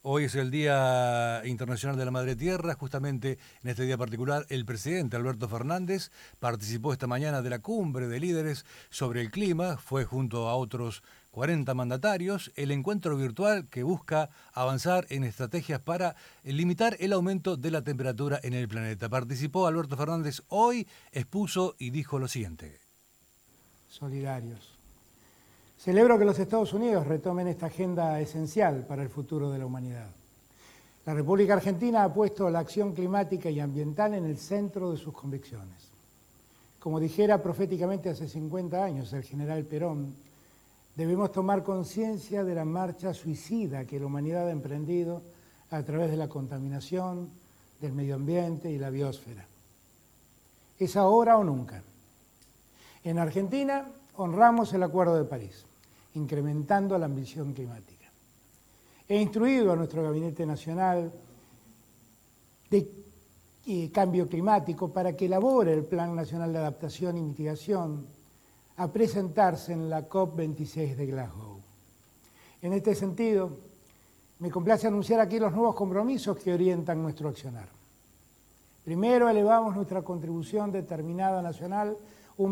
Hoy es el Día Internacional de la Madre Tierra. Justamente en este día particular, el presidente Alberto Fernández participó esta mañana de la cumbre de líderes sobre el clima. Fue junto a otros 40 mandatarios el encuentro virtual que busca avanzar en estrategias para limitar el aumento de la temperatura en el planeta. Participó Alberto Fernández hoy, expuso y dijo lo siguiente. Solidarios. Celebro que los Estados Unidos retomen esta agenda esencial para el futuro de la humanidad. La República Argentina ha puesto la acción climática y ambiental en el centro de sus convicciones. Como dijera proféticamente hace 50 años el general Perón, debemos tomar conciencia de la marcha suicida que la humanidad ha emprendido a través de la contaminación, del medio ambiente y la biosfera. ¿Es ahora o nunca? En Argentina honramos el Acuerdo de París, incrementando la ambición climática. He instruido a nuestro Gabinete Nacional de Cambio Climático para que elabore el Plan Nacional de Adaptación y Mitigación a presentarse en la COP26 de Glasgow. En este sentido, me complace anunciar aquí los nuevos compromisos que orientan nuestro accionar. Primero, elevamos nuestra contribución determinada nacional un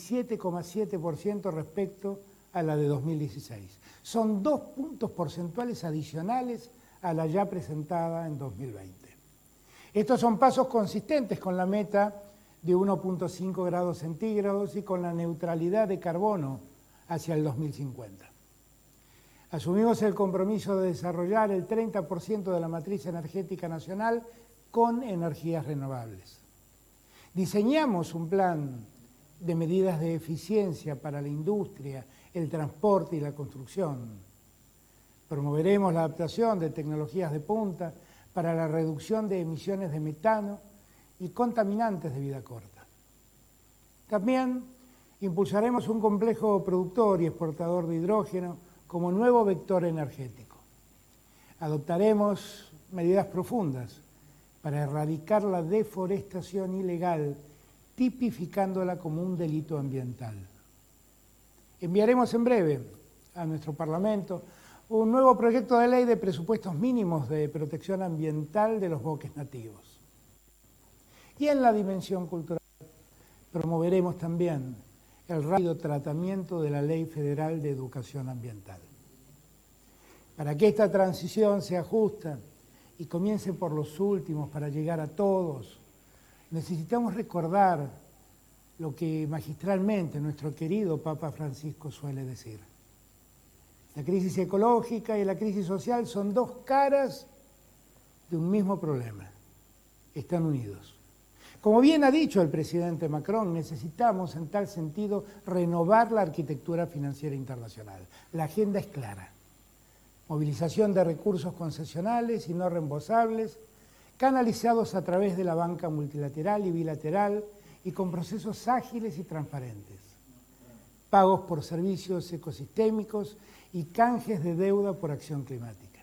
27,7% respecto a la de 2016. Son 2 puntos porcentuales adicionales a la ya presentada en 2020. Estos son pasos consistentes con la meta de 1,5 grados centígrados y con la neutralidad de carbono hacia el 2050. Asumimos el compromiso de desarrollar el 30% de la matriz energética nacional con energías renovables. Diseñamos un plan de medidas de eficiencia para la industria, el transporte y la construcción. Promoveremos la adaptación de tecnologías de punta para la reducción de emisiones de metano y contaminantes de vida corta. También impulsaremos un complejo productor y exportador de hidrógeno como nuevo vector energético. Adoptaremos medidas profundas para erradicar la deforestación ilegal, tipificándola como un delito ambiental. Enviaremos en breve a nuestro Parlamento un nuevo proyecto de ley de presupuestos mínimos de protección ambiental de los bosques nativos. Y en la dimensión cultural promoveremos también el rápido tratamiento de la Ley Federal de Educación Ambiental. Para que esta transición sea justa y comience por los últimos para llegar a todos, necesitamos recordar lo que magistralmente nuestro querido Papa Francisco suele decir. La crisis ecológica y la crisis social son 2 caras de un mismo problema. Están unidos. Como bien ha dicho el presidente Macron, necesitamos en tal sentido renovar la arquitectura financiera internacional. La agenda es clara. Movilización de recursos concesionales y no reembolsables, canalizados a través de la banca multilateral y bilateral y con procesos ágiles y transparentes. Pagos por servicios ecosistémicos y canjes de deuda por acción climática.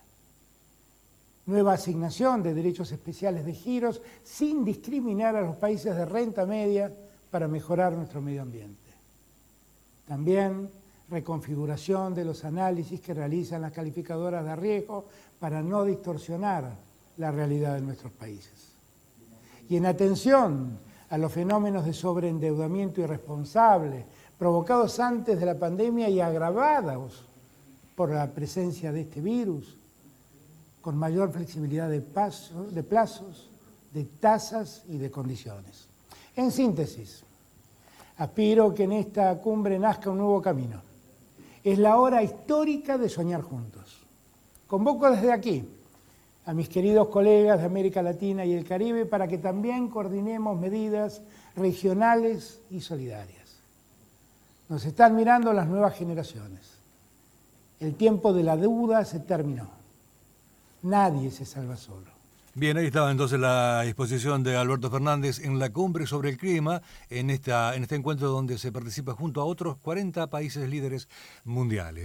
Nueva asignación de derechos especiales de giros sin discriminar a los países de renta media para mejorar nuestro medio ambiente. También reconfiguración de los análisis que realizan las calificadoras de riesgo para no distorsionar la realidad de nuestros países. Y en atención a los fenómenos de sobreendeudamiento irresponsable provocados antes de la pandemia y agravados por la presencia de este virus, con mayor flexibilidad de plazos, de tasas y de condiciones. En síntesis, aspiro que en esta cumbre nazca un nuevo camino. Es la hora histórica de soñar juntos. Convoco desde aquí a mis queridos colegas de América Latina y el Caribe para que también coordinemos medidas regionales y solidarias. Nos están mirando las nuevas generaciones. El tiempo de la duda se terminó. Nadie se salva solo. Bien, ahí estaba entonces la exposición de Alberto Fernández en la cumbre sobre el clima, en este encuentro donde se participa junto a otros 40 países líderes mundiales.